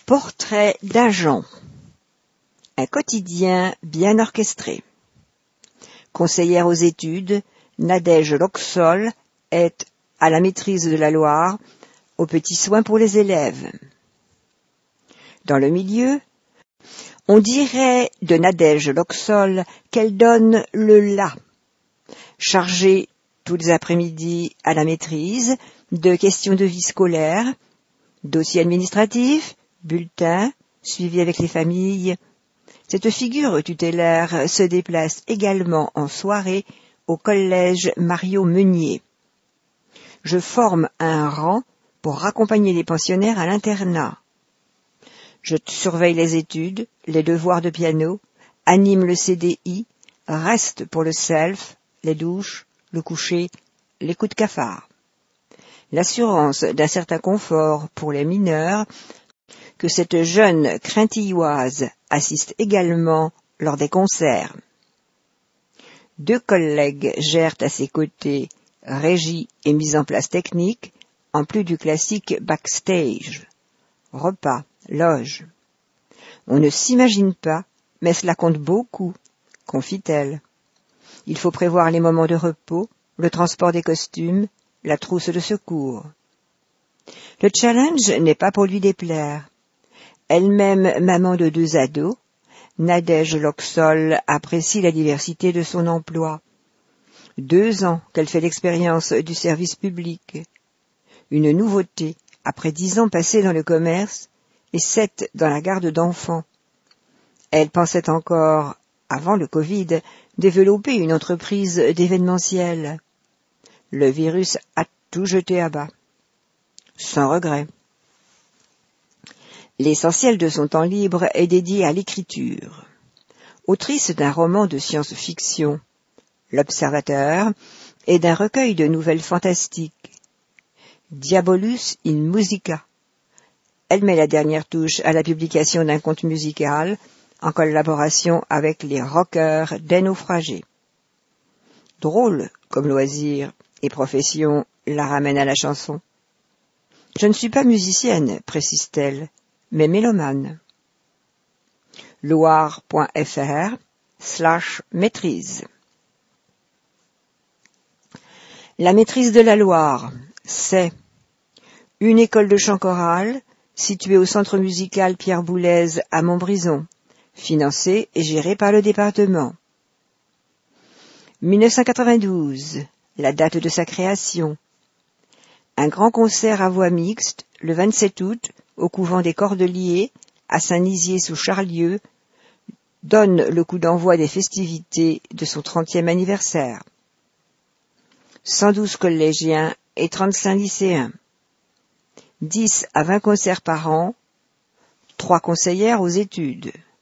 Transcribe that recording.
Portrait d'agent. Un quotidien bien orchestré. Conseillère aux études, Nadège Loxol est à la maîtrise de la Loire, aux petits soins pour les élèves. Dans le milieu, on dirait de Nadège Loxol qu'elle donne le la, chargée tous les après-midi à la maîtrise de questions de vie scolaire, dossiers administratifs, bulletins, suivis avec les familles. Cette figure tutélaire se déplace également en soirée au collège Mario Meunier. Je forme un rang pour raccompagner les pensionnaires à l'internat. Je surveille les études, les devoirs de piano, anime le CDI, reste pour le self, les douches, le coucher, les coups de cafard. L'assurance d'un certain confort pour les mineurs, que cette jeune crintilloise assiste également lors des concerts. 2 collègues gèrent à ses côtés régie et mise en place technique, en plus du classique backstage. Repas, loge. On ne s'imagine pas, mais cela compte beaucoup, confie-t-elle. Il faut prévoir les moments de repos, le transport des costumes, la trousse de secours. Le challenge n'est pas pour lui déplaire. Elle-même maman de 2 ados, Nadège Loxol apprécie la diversité de son emploi. 2 ans qu'elle fait l'expérience du service public. Une nouveauté après 10 ans passés dans le commerce et 7 dans la garde d'enfants. Elle pensait encore, avant le Covid, développer une entreprise d'événementiel. Le virus a tout jeté à bas. Sans regret. L'essentiel de son temps libre est dédié à l'écriture. Autrice d'un roman de science-fiction, L'Observateur, et d'un recueil de nouvelles fantastiques, Diabolus in Musica. Elle met la dernière touche à la publication d'un conte musical en collaboration avec les rockers des naufragés. Drôle comme loisir et profession la ramène à la chanson. Je ne suis pas musicienne, précise-t-elle, mais mélomane. Loire.fr/maîtrise. La maîtrise de la Loire, c'est une école de chant choral située au centre musical Pierre Boulez à Montbrison, financée et gérée par le département. 1992, la date de sa création. Un grand concert à voix mixte, le 27 août, au couvent des Cordeliers, à Saint-Nizier-sous-Charlieu, donne le coup d'envoi des festivités de son 30e anniversaire. 112 collégiens et 35 lycéens. 10 à 20 concerts par an, 3 conseillères aux études.